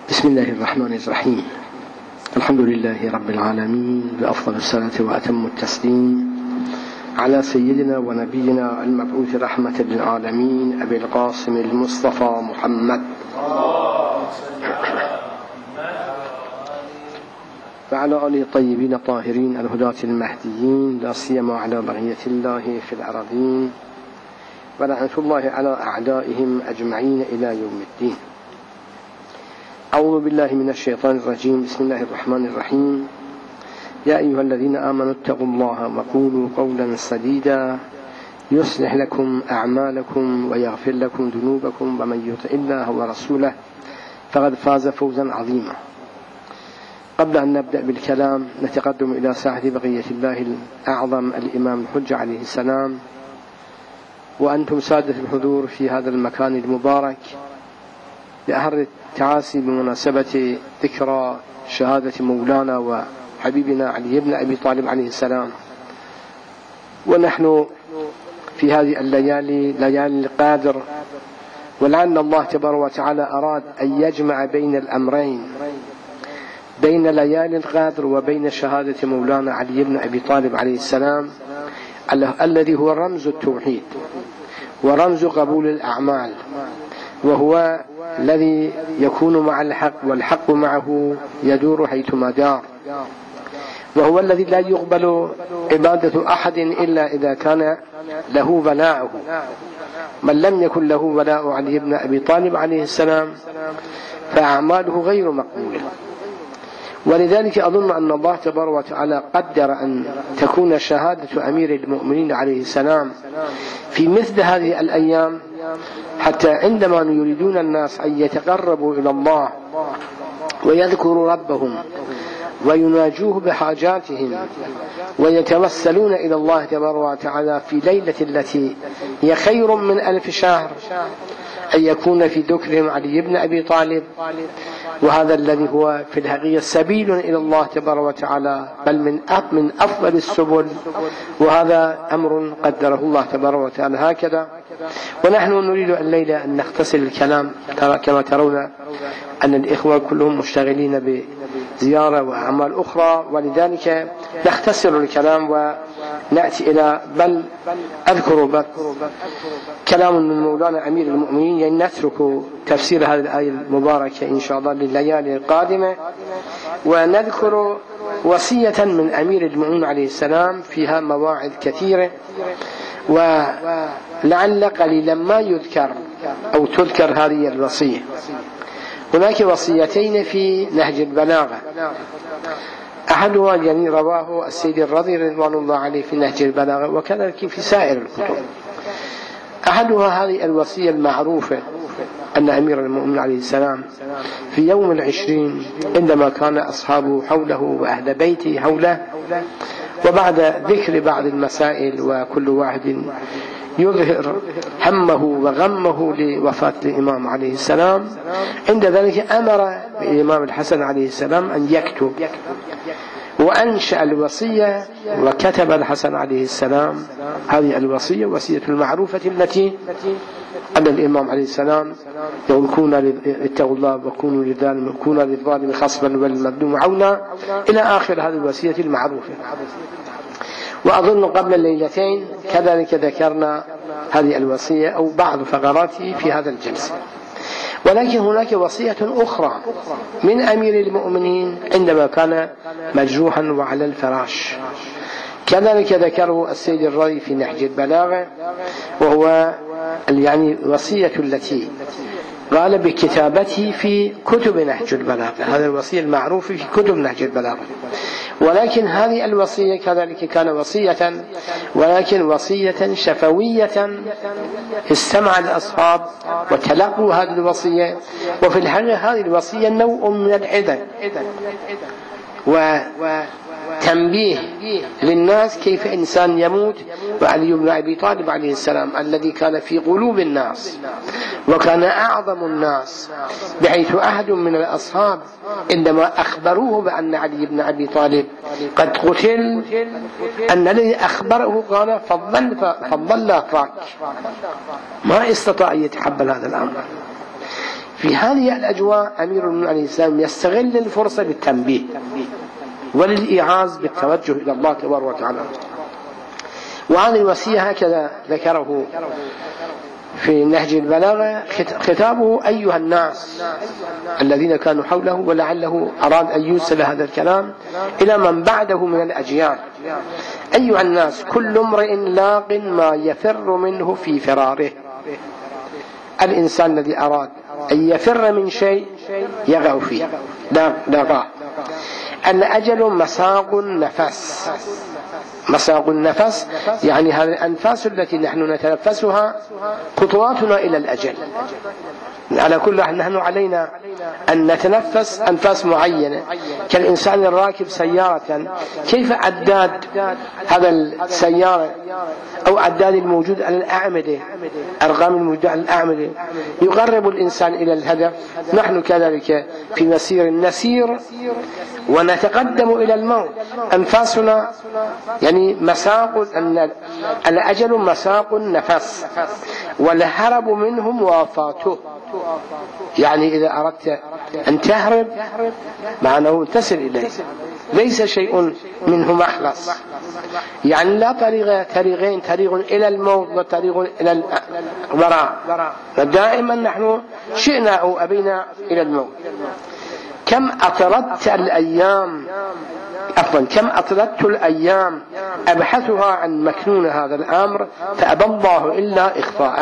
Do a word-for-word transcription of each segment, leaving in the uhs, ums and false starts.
بسم الله الرحمن الرحيم. الحمد لله رب العالمين، بأفضل الصلاة وأتم التسليم على سيدنا ونبينا المبعوث رحمة للعالمين أبي القاسم المصطفى محمد وعلى آله الطيبين الطاهرين الهداة المهديين، لا سيما على بقية الله في الأراضين، ولعنة الله على أعدائهم أجمعين إلى يوم الدين. أعوذ بالله من الشيطان الرجيم. بسم الله الرحمن الرحيم. يا أيها الذين آمنوا اتقوا الله وقولوا قولا سديدا يصلح لكم أعمالكم ويغفر لكم ذنوبكم، ومن يطع الله ورسوله فقد فاز فوزا عظيما. قبل أن نبدأ بالكلام نتقدم إلى ساعة بقية الله الأعظم الإمام الحجة عليه السلام، وأنتم سادة الحضور في هذا المكان المبارك، لأهر التعاسي بمناسبة ذكرى شهادة مولانا وحبيبنا علي بن أبي طالب عليه السلام. ونحن في هذه الليالي ليالي القادر، ولعل الله تبارك وتعالى أراد أن يجمع بين الأمرين، بين ليالي القادر وبين شهادة مولانا علي بن أبي طالب عليه السلام، الذي هو رمز التوحيد ورمز قبول الأعمال، وهو الذي يكون مع الحق والحق معه يدور حيثما دار، وهو الذي لا يقبل عبادة أحد إلا إذا كان له ولاؤه. من لم يكن له ولاء علي بن أبي طالب عليه السلام فأعماله غير مقبولة. ولذلك أظن أن الله تبارك وتعالى قدر أن تكون شهادة أمير المؤمنين عليه السلام في مثل هذه الأيام، حتى عندما يريدون الناس أن يتقربوا إلى الله ويذكروا ربهم ويناجوه بحاجاتهم ويتوسلون إلى الله تبارك وتعالى في ليلة التي هي خير من ألف شهر، أن يكون في ذكرهم علي بن أبي طالب، وهذا الذي هو في الحقيقة سبيل إلى الله تبارك وتعالى، بل من من أفضل السبل، وهذا أمر قدره الله تبارك وتعالى هكذا. ونحن نريد الليلة أن نختصر الكلام، كما ترون أن الإخوة كلهم مشتغلين بزيارة وأعمال أخرى، ولذلك نختصر الكلام ونأتي إلى بل أذكر كلام من مولانا أمير المؤمنين، يعني نترك تفسير هذه الآية المباركة إن شاء الله لليالي القادمة، ونذكر وصية من أمير المؤمنين عليه السلام فيها مواعظ كثيرة، ولعل قليلا ما يذكر أو تذكر هذه الوصية. هناك وصيتين في نهج البلاغة، أحدها يعني رواه السيد الرضي رضوان الله عليه في نهج البلاغة، وكذلك في سائر الكتب. أحدها هذه الوصية المعروفة، أن أمير المؤمنين عليه السلام في يوم العشرين عندما كان أصحابه حوله وأهل بيته حوله، وبعد ذكر بعض المسائل وكل واحد يظهر همه وغمه لوفاة الإمام عليه السلام، عند ذلك أمر الإمام الحسن عليه السلام أن يكتب، وأنشأ الوصية وكتب الحسن عليه السلام هذه الوصية، وصية المعروفة التي أن الإمام عليه السلام يقول: كونوا اتقوا الله وكونوا للظالم كونوا للظالم خصما والمظلوم عونا، إلى آخر هذه الوصية المعروفة. وأظن قبل الليلتين كذلك ذكرنا هذه الوصية أو بعض فقراته في هذا الجلسة. ولكن هناك وصية أخرى من أمير المؤمنين عندما كان مجروحا وعلى الفراش، كذلك ذكره السيد الرضي في نهج البلاغة، وهو يعني وصية التي قال بكتابته في كتب نهج البلاغة، هذا الوصية المعروفة في كتب نهج البلاغة. ولكن هذه الوصية كذلك كان وصية، ولكن وصية شفوية، استمع الأصحاب وتلقوا هذه الوصية، وفي الحقيقة هذه الوصية نوع من العدل وتنبيه للناس كيف إنسان يموت، وعلي بن أبي طالب عليه السلام الذي كان في قلوب الناس وكان أعظم الناس، بحيث أحد من الأصحاب عندما أخبروه بأن علي بن أبي طالب قد قتل، أن الذي أخبره قال: فضل فضل لا فاك، ما استطاع أن يتحمل هذا الأمر. في هذه الأجواء أمير المؤمنين عليه السلام يستغل الفرصة للتنبيه وللإيعاظ بالتوجه إلى الله تبارك وتعالى. وهذه الوصية هكذا ذكره في نهج البلاغة: خطابه أيها الناس الذين كانوا حوله، ولعله أراد أن يوصل هذا الكلام إلى من بعده من الأجيال. أيها الناس كل امرئ لاق ما يفر منه في فراره. الإنسان الذي أراد أن يفر من شيء يقع فيه لاقاه. الأجل مساق النفس. مساق النفس يعني هذه الأنفاس التي نحن نتنفسها خطواتنا إلى الأجل. على كل حال نحن علينا أن نتنفس أنفاس معينة، كالإنسان الراكب سيارة، كيف عداد هذا السيارة أو عداد الموجود على الأعمدة، أرقام الموجودة على الأعمدة يقرب الإنسان إلى الهدف. نحن كذلك في مسير نسير ونتقدم إلى الموت. أنفاسنا يعني مساق الأجل مساق النفس، والهرب منه موافاته. يعني إذا أردت أن تهرب معناه تصل إليه، ليس شيء منه مخلص. يعني لا طريق طريقين، طريق إلى الموت وطريق إلى الوراء، فدائما نحن شئنا أو أبينا إلى الموت. كم أطردت الأيام عفوا كم أطردت الأيام أبحثها عن مكنون هذا الأمر فأبى الله إلا إخفاءه.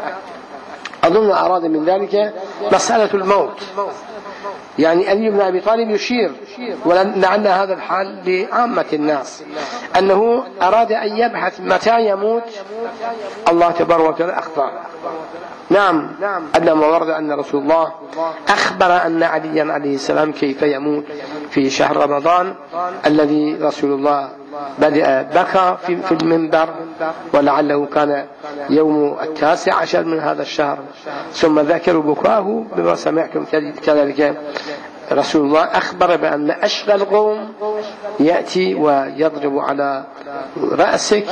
أظن أراد من ذلك مسألة الموت. يعني علي بن أبي طالب يشير، ولعل هذا الحال لعامة الناس، أنه أراد أن يبحث متى يموت، الله تبارك وتعالى أخفاه. نعم، أنما ورد أن رسول الله أخبر أن عليا عليه السلام كيف يموت في شهر رمضان الذي رسول الله بدأ بكى في المنبر، ولعله كان يوم التاسع عشر من هذا الشهر، ثم ذكروا بكاه بما سمعتم. كذلك رسول الله أخبر بأن أشقى القوم يأتي ويضرب على رأسك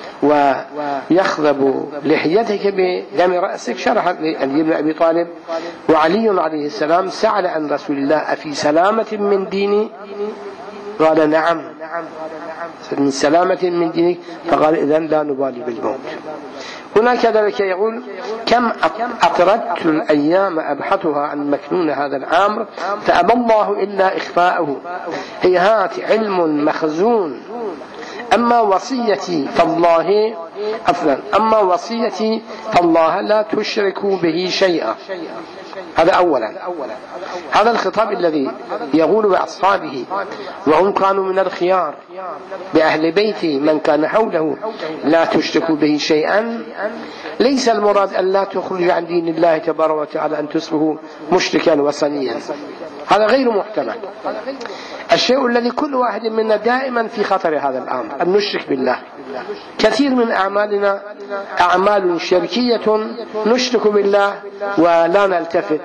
ويخضب لحيتك بدم رأسك. شرح علي بن أبي طالب: وعلي عليه السلام سأل عن رسول الله أفي سلامة من ديني؟ قال نعم، من سلامة من دينك. فقال إذن لا نبالي بالموت. هنا كذلك يقول: كم أطردت الأيام أبحثها عن مكنون هذا الأمر فأبى الله إلا إخفاءه. هيهات علم مخزون. أما وصيتي فالله أفضل أما وصيتي فالله لا تشركوا به شيئا. هذا أولا. هذا الخطاب الذي يقول بأصحابه وهم كانوا من الخيار بأهل بيته من كان حوله لا تشركوا به شيئا، ليس المراد أن لا تخرج عن دين الله تبارك وتعالى أن تصبحوا مشركا وثنيا، هذا غير محتمل. الشيء الذي كل واحد منا دائما في خطر هذا الأمر أن نشرك بالله. كثير من أعمالنا أعمال شركية نشرك بالله ولا نلتفت،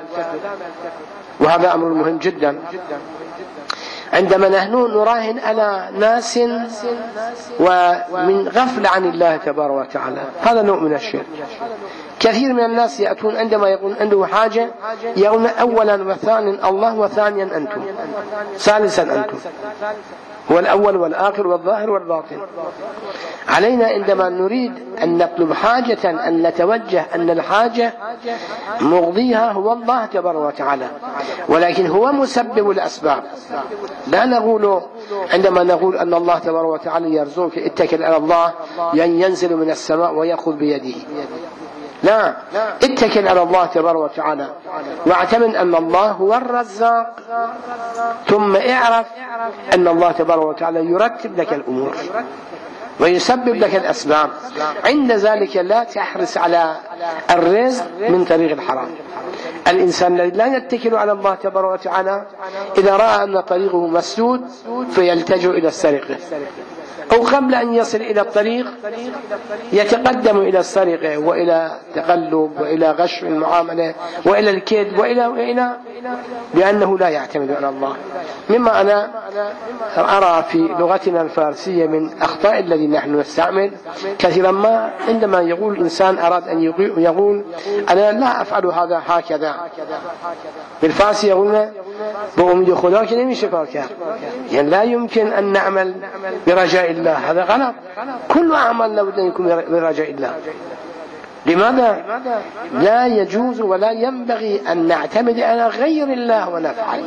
وهذا أمر مهم جدا. عندما نحن نراهن على ناس ومن غفل عن الله تبارك وتعالى، هذا نوع من الشرك. كثير من الناس يأتون عندما يكون عنده حاجة يقولون أولا وثانيا الله وثانيا أنتم ثالثا أنتم، هو الأول والآخر والظاهر والباطن. علينا عندما نريد أن نطلب حاجة أن نتوجه أن الحاجة مغضيها هو الله تبارك وتعالى، ولكن هو مسبب الأسباب. لا نقول عندما نقول أن الله تبارك وتعالى يرزقك اتكل على الله ينزل من السماء ويأخذ بيده، لا، اتكل على الله تبارك وتعالى واعتمد أن الله هو الرزاق، ثم اعرف أن الله تبارك وتعالى يرتب لك الأمور ويسبب لك الأسباب. عند ذلك لا تحرص على الرزق من طريق الحرام. الإنسان الذي لا يتكل على الله تبارك وتعالى إذا رأى أن طريقه مسدود فيلتجئ إلى السرقة، أو قبل أن يصل إلى الطريق يتقدم إلى السرقة وإلى تقلب وإلى غش المعاملة وإلى الكذب وإلى وإلى لأنه لا يعتمد على الله. مما أنا أرى في لغتنا الفارسية من أخطاء الذي نحن نستعمل كثيرا ما عندما يقول الإنسان أراد أن يقول أنا لا أفعل هذا هكذا، بالفارسي يقولنا بأمد خدا که نمیشه کار کرد، يعني لا يمكن أن نعمل برجاء الله، هذا غلط. كل أعمال لابد أن يكون برجاء الله. لماذا؟ لا يجوز ولا ينبغي أن نعتمد على غير الله ونفعل.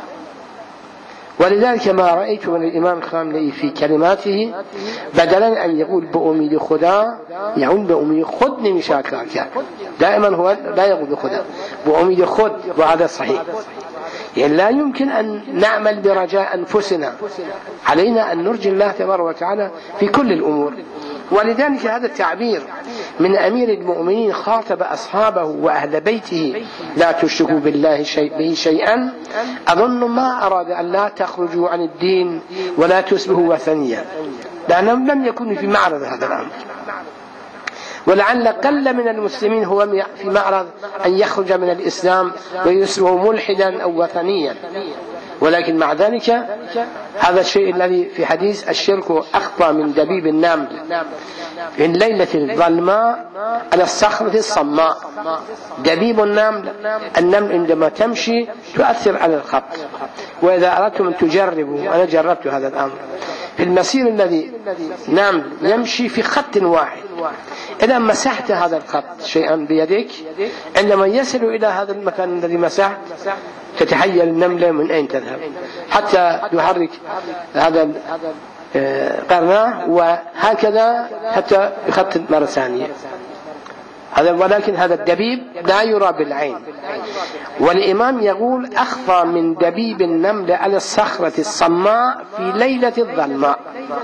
ولذلك ما رأيت من الإمام الخامنئي في كلماته بدلا أن يقول بأمید خدا يقول بأمید خود نمیشه کار کرد، دائما هو لا يقول بخدا، بأمید خود، وهذا صحيح. يعني لا يمكن أن نعمل برجاء أنفسنا، علينا أن نرجي الله تبارك وتعالى في كل الأمور. ولذلك هذا التعبير من أمير المؤمنين خاطب أصحابه وأهل بيته لا تشركوا بالله شيء به شيئا، أظن ما أراد أن لا تخرجوا عن الدين ولا تسبهوا وثنيا، لأنهم لم يكونوا في معرض هذا الأمر. ولعل قل من المسلمين هو في معرض أن يخرج من الإسلام ويصبح ملحدا أو وثنيا، ولكن مع ذلك هذا الشيء الذي في حديث الشرك أخفى من دبيب النمل في الليلة الظلماء على الصخرة الصماء. دبيب النمل، النمل عندما تمشي تؤثر على الخط، وإذا أردتم أن تجربوا، أنا جربت هذا الأمر في المسير الذي نمل يمشي في خط واحد، إذا مسحت هذا الخط شيئا بيدك عندما يصل إلى هذا المكان الذي مسحت تتحيل النملة من أين تذهب حتى تحرك هذا قرناه وهكذا حتى يخطط مرة ثانية. هذا ولكن هذا الدبيب لا يرى بالعين. والإمام يقول أخفى من دبيب النمل على الصخرة الصماء في ليلة الظلماء.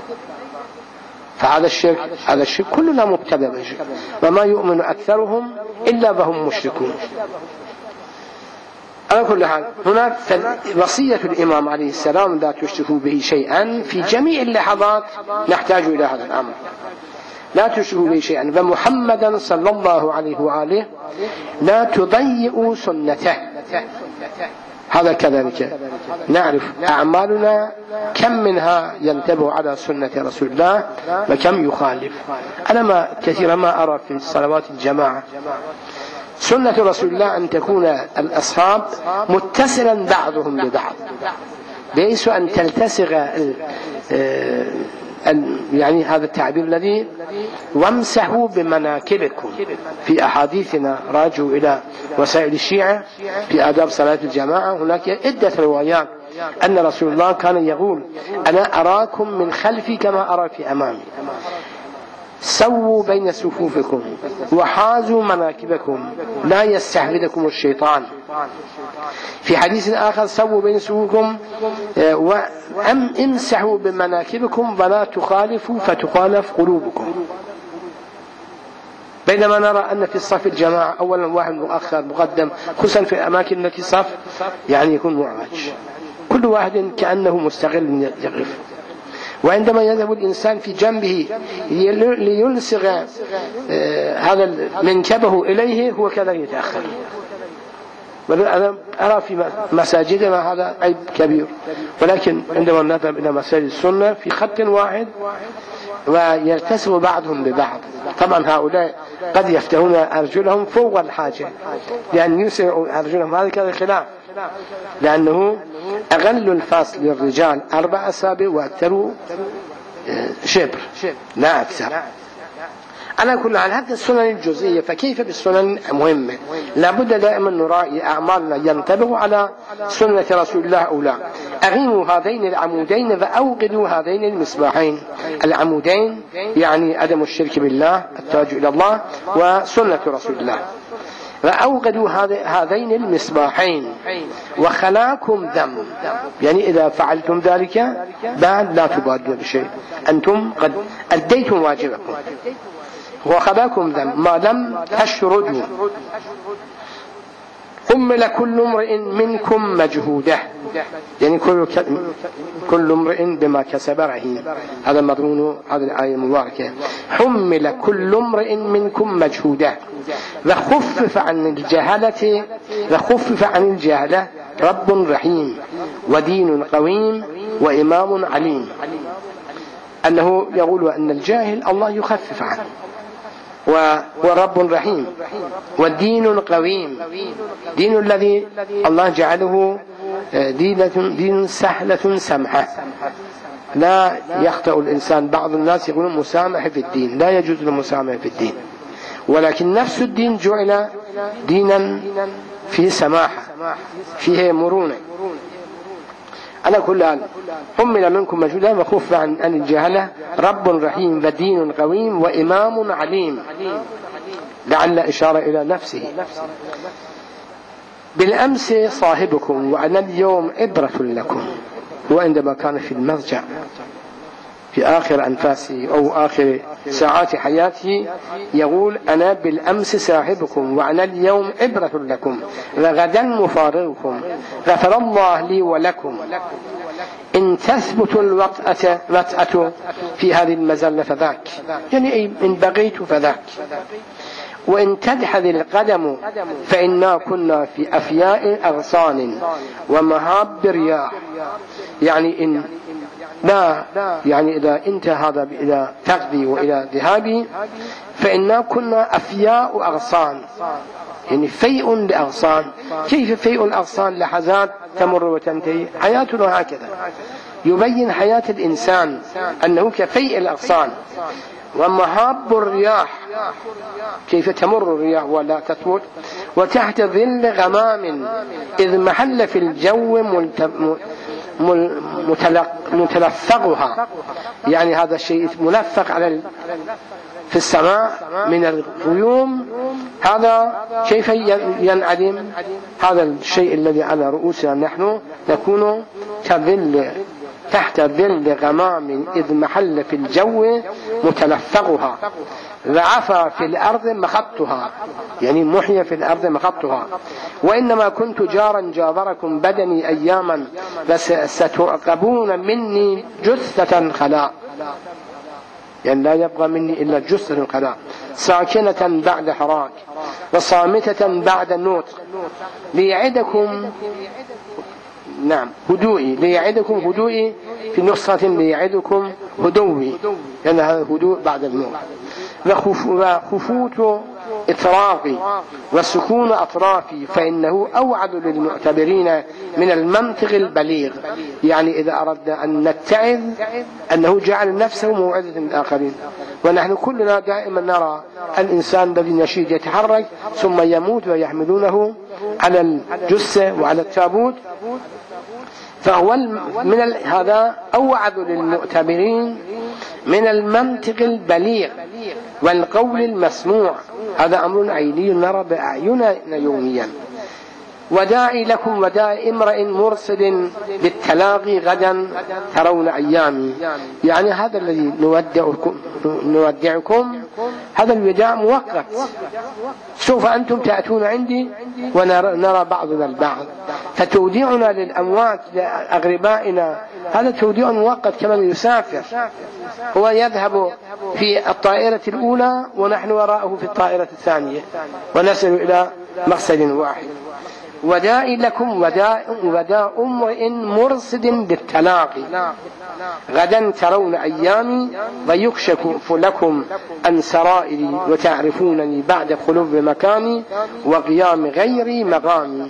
فهذا الشرك، هذا الشرك كلنا مبتدأ بالشرك، وما يؤمن أكثرهم إلا وهم مشركون. على كل حال هناك وصية الإمام عليه السلام لا تشركوا به شيئا في جميع اللحظات نحتاج إلى هذا الأمر، لا تشركوا به شيئا. ومحمدا صلى الله عليه وآله لا تضيئوا سنته. هذا كذلك نعرف أعمالنا كم منها ينتبه على سنة رسول الله وكم يخالف. أنا ما كثيرا ما أرى في صلوات الجماعة سنة رسول الله أن تكون الأصحاب متصلا بعضهم ببعض، ليس أن تلتصق يعني هذا التعبير الذي وامسحوا بمناكبكم. في أحاديثنا راجعوا إلى وسائل الشيعة في آداب صلاة الجماعة هناك عدة روايات أن رسول الله كان يقول أنا أراكم من خلفي كما أرى في أمامي، سووا بين صفوفكم وحازوا مناكبكم لا يستحبدكم الشيطان. في حديث آخر سووا بين صفوفكم وأم امسحوا بمناكبكم ولا تخالفوا فتخالف قلوبكم. بينما نرى أن في الصف الجماعة أولا واحد مؤخر مقدم، خصوصا في الأماكن التي صف يعني يكون معوج، كل واحد كأنه مستقل يقف. وعندما يذهب الإنسان في جنبه ليلصق هذا منكبه إليه هو كذا يتأخر. أنا أرى في مساجدنا هذا عيب كبير، ولكن عندما نذهب إلى مساجد السنة في خط واحد ويلتسم بعضهم ببعض. طبعا هؤلاء قد يفتحون أرجلهم فوق الحاجة لأن يسرعوا أرجلهم، هذا كذا خلاف، لأنه أقل الفاصل للرجال أربع أصابع وأكثر شبر لا أكثر. على كل حال هذه السنن الجزئية، فكيف بالسنن مهمة؟ لابد دائما نراعي أعمالنا ينطبق على سنة رسول الله أو لا. أغيموا هذين العمودين وأوقدوا هذين المصباحين. العمودين يعني عدم الشرك بالله، التوجه إلى الله، وسنة رسول الله. وأوقدوا هذين المصباحين وخلاكم ذنب، يعني إذا فعلتم ذلك بعد لا تبادروا بشيء، أنتم قد أديتم واجبكم. وخلاكم ذنب ما لم تشردوا. حمل كل امرئ منكم مجهوده. يعني كل كل امرئ بما كسب رهين. هذا مضمون هذه الآية المباركة. حمل كل امرئ منكم مجهوده وخفف عن الجهلة وخفف عن الجهلة رب رحيم ودين قويم وإمام عليم. أنه يقول أن الجاهل الله يخفف عنه، ورب رحيم، والدين قويم، دين الذي الله جعله دين سهلة سمحة، لا يخطئ الإنسان. بعض الناس يقولون مسامح في الدين، لا يجوز المسامح في الدين، ولكن نفس الدين جعل دينا فيه سماحة، فيه مرونة. على كل حال حمل منكم مجهودا وخف عن الجهلة رب رحيم ودين قويم وإمام عليم، لعل إشارة إلى نفسه. بالأمس صاحبكم وأنا اليوم عبرة لكم. وعندما كان في المضجع في آخر أنفاسه أو آخر ساعات حياته يقول أنا بالأمس صاحبكم وأنا اليوم عبرة لكم وغدا مفارقكم غفر الله لي ولكم. إن تثبت الوطأة وطأة في هذه المزلة فذاك، يعني إن بغيت فذاك، وإن تدحذ القدم فإنا كنا في أفياء أغصان ومهاب رياح. يعني إن لا يعني إذا انتهى هذا إلى تغذي وإلى ذهابي فإنا كنا أفياء أغصان، يعني فيء لأغصان. كيف فيء الأغصان؟ لحظات تمر وتنتهي، حياتنا هكذا. يبين حياة الإنسان أنه كفيء الأغصان. ومهاب الرياح، كيف تمر الرياح ولا تثبت. وتحت ظل غمام إذ محل في الجو متلفقها، يعني هذا الشيء ملفق على في السماء من الغيوم، هذا كيف ينعدم؟ هذا الشيء الذي على رؤوسنا نحن نكون كظل تحت ظل غمام إذ محل في الجو متلفقها وعفى في الأرض مخطها، يعني محيا في الأرض مخطها. وإنما كنت جارا جابركم بدني أياما بس ستعقبون مني جثة خلاء، يعني لا يبقى مني إلا جثة خلاء ساكنة بعد حراك وصامتة بعد النطق ليعدكم نعم هدوئي ليعدكم هدوئي في نسخة ليعدكم هدوئي، لأن يعني هذا هدوء بعد الموت. وخفوت إطراقي وسكون أطرافي فإنه أوعد للمعتبرين من المنطق البليغ. يعني إذا أردنا أن نتعظ أنه جعل نفسه موعظة للآخرين. ونحن كلنا دائما نرى الإنسان الذي نشيد يتحرك ثم يموت ويحملونه على الجثة وعلى التابوت، فهو من هذا أوعد للمعتبرين من المنطق البليغ والقول المسموع. هذا أمر عيني نرى بأعيننا يوميا. وداعي لكم وداعي امرئ مرصد بالتلاقي غدا ترون أيامي، يعني هذا الذي نودعكم, نودعكم هذا الوداع مؤقت، سوف أنتم تأتون عندي ونرى بعضنا البعض، فتوديعنا للأموات لأغربائنا هذا توديع مؤقت. كمن يسافر هو يذهب في الطائرة الأولى ونحن وراءه في الطائرة الثانية ونصل إلى مقصد واحد. وداء لكم وداء وداء امرئ مرصد بالتلاقي غدا ترون أيامي ويكشف لكم عن سرائري وتعرفونني بعد خلوب مكاني وقيام غيري مقامي.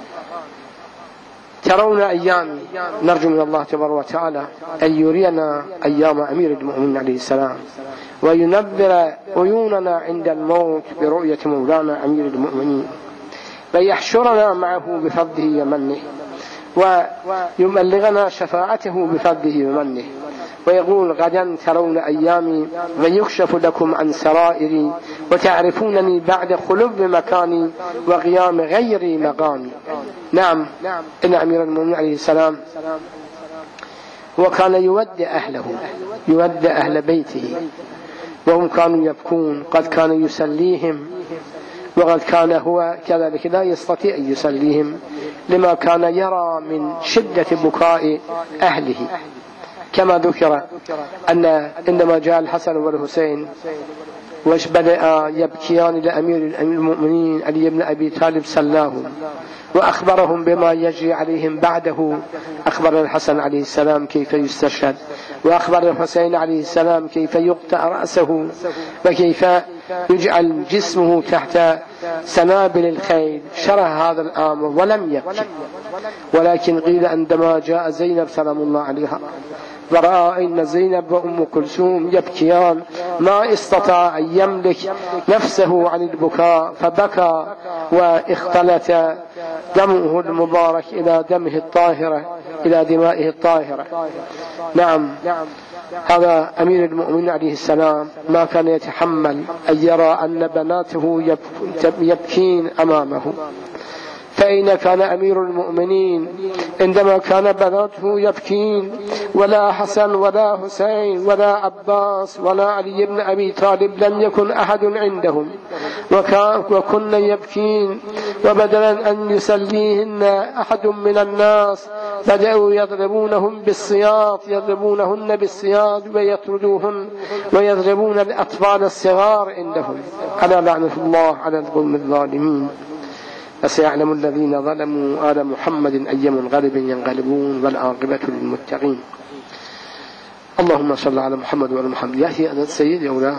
ترون أيامي، نرجو من الله تبارك وتعالى أن يرينا أيام أمير المؤمنين عليه السلام وينبر عيوننا عند الموت برؤية مولانا أمير المؤمنين ويحشرنا معه بفضله ومنه ويبلغنا شفاعته بفضله ومنه. ويقول غدا ترون أيامي ويكشف لكم عن سرائري وتعرفونني بعد خلوب مكاني وقيام غيري مقامي. نعم، إن أمير المؤمنين عليه السلام وكان يودع أهله، يودع أهل بيته وهم كانوا يبكون، قد كان يسليهم وقد كان هو كذلك لا يستطيع أن يسليهم لما كان يرى من شدة بكاء أهله، كما ذكر أن عندما جاء الحسن والحسين وش بدأ يبكيان لأمير المؤمنين علي بن أبي طالب سلاهم وأخبرهم بما يجري عليهم بعده. أخبر الحسن عليه السلام كيف يستشهد، وأخبر الحسين عليه السلام كيف يقطع رأسه وكيف يجعل جسمه تحت سنابل الخيل. شرح هذا الأمر ولم يبكي، ولكن قيل عندما جاء زينب سلام الله عليها ورأى أن زينب وأم كلثوم يبكيان ما استطاع أن يملك نفسه عن البكاء فبكى، واختلط دمه المبارك إلى دمه الطاهرة إلى دمائه الطاهرة. نعم، هذا أمير المؤمنين عليه السلام ما كان يتحمل أن يرى أن بناته يبكين أمامه. فأين كان أمير المؤمنين عندما كان بناته يبكين، ولا حسن ولا حسين ولا عباس ولا علي بن أبي طالب، لم يكن أحد عندهم وكن يبكين، وبدلا أن يسليهن أحد من الناس بدأوا يضربونهم بالسياط يضربونهن بالسياط ويطردوهن ويضربون الأطفال الصغار عندهم. ألا لعنة الله على القوم الظالمين. فسيعلم الذين ظلموا آل محمد أي منقلب ينقلبون والعاقبة للمتقين. اللهم صل على محمد وعلى محمد. يأتي أنا السيد يا أولاد.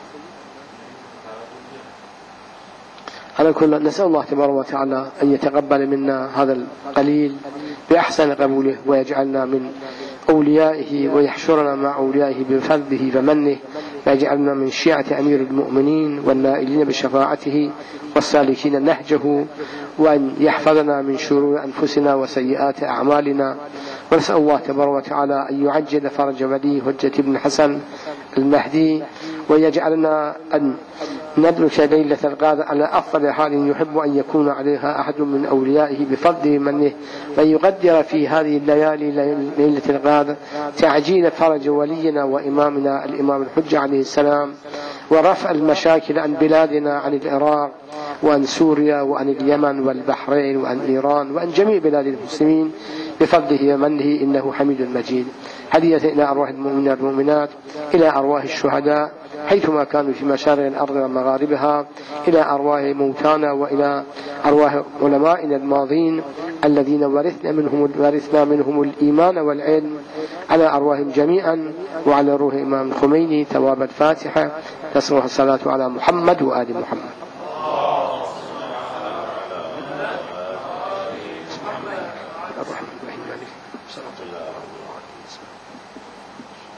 على كل نسأل الله تبارك وتعالى أن يتقبل منا هذا القليل بأحسن قبوله، ويجعلنا من أوليائه ويحشرنا مع أوليائه بفضله ومنه، ويجعلنا من شيعة أمير المؤمنين والنائلين بشفاعته والسالكين نهجه، وأن يحفظنا من شرور أنفسنا وسيئات أعمالنا. ونسأل الله تبارك وتعالى أن يعجل فرج ولي حجة ابن حسن المهدي، ويجعلنا أن ندرك ليلة القدر على أفضل حال يحب أن يكون عليها أحد من أوليائه بفضل منه، وأن يقدر في هذه الليالي ليلة القدر تعجيل فرج ولينا وإمامنا الإمام الحجة عليه السلام، ورفع المشاكل عن بلادنا، عن العراق وعن سوريا وعن اليمن والبحرين وعن إيران وعن جميع بلاد المسلمين بفضله ومنه، إنه حميد مجيد. هدية إلى أرواح المؤمنين والمؤمنات، إلى أرواح الشهداء حيثما كانوا في مشارق الأرض ومغاربها، إلى أرواح موتانا، وإلى أرواح علمائنا الماضين الذين ورثنا منهم ورثنا منهم الإيمان والعلم، على أرواحهم جميعا، وعلى روح إمام الخميني. ثواب الفاتحة. تصلح الصلاة على محمد وآل محمد.